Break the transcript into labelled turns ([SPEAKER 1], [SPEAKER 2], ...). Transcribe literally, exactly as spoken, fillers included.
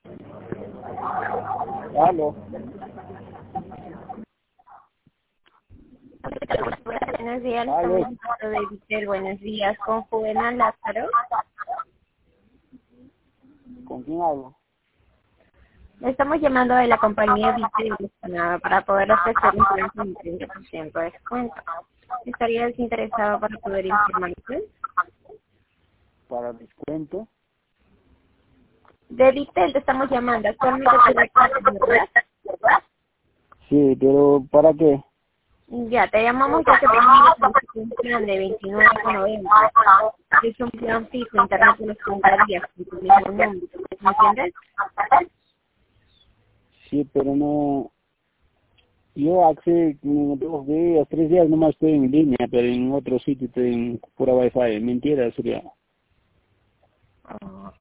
[SPEAKER 1] Aló.
[SPEAKER 2] Buenos días,
[SPEAKER 1] Aló.
[SPEAKER 2] estamos hablando de Vitel. Buenos días, con Juvenal Lázaro.
[SPEAKER 1] ¿Con quién hablo?
[SPEAKER 2] Le estamos llamando de la compañía Vitel para poder ofrecer un plan con treinta por ciento de descuento. ¿Estarías interesado para poder informarse?
[SPEAKER 1] Para descuento.
[SPEAKER 2] De Vitel te estamos llamando. Actualmente te recuerdas, ¿verdad?
[SPEAKER 1] Sí, pero ¿para qué?
[SPEAKER 2] Ya, te llamamos ya que tenemos un plan de veintinueve con noventa. Es un plan fijo, internet de los treinta días, con tu mismo número. ¿Me entiendes?
[SPEAKER 1] Sí, pero no... Yo hace como dos días, tres días nomás estoy en línea, pero en otro sitio estoy en pura wifi. Mentira sería.
[SPEAKER 2] Oh.